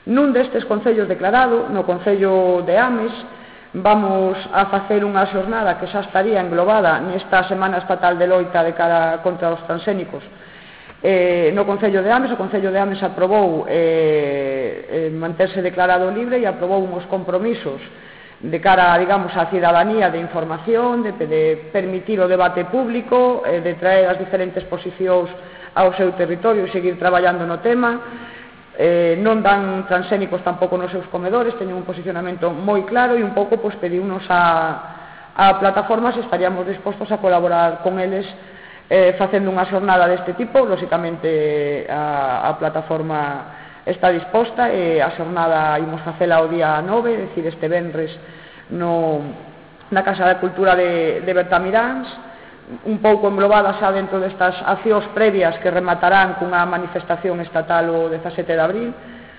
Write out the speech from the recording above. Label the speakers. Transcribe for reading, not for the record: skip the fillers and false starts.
Speaker 1: Nun destes concellos declarado, no concello de Ames, vamos a facer unha xornada que xa estaría englobada nesta Semana Estatal de Loita de cara contra os transxénicos. No concello de Ames, o concello de Ames aprobou manterse declarado libre e aprobou uns compromisos de cara, digamos, á cidadanía de información, de permitir o debate público, de traer as diferentes posicións ao seu territorio e seguir traballando no tema. Non dan transxénicos tampouco nos seus comedores, teñen un posicionamento moi claro e un pouco pois, pediunos a plataforma se estaríamos dispostos a colaborar con eles facendo unha xornada deste tipo. Lóxicamente a plataforma está disposta e a xornada imos facela o día 9, é dicir, este venres na Casa da Cultura de Bertamiráns, un pouco englobada xa dentro destas accións previas que rematarán cunha manifestación estatal o 17 de abril,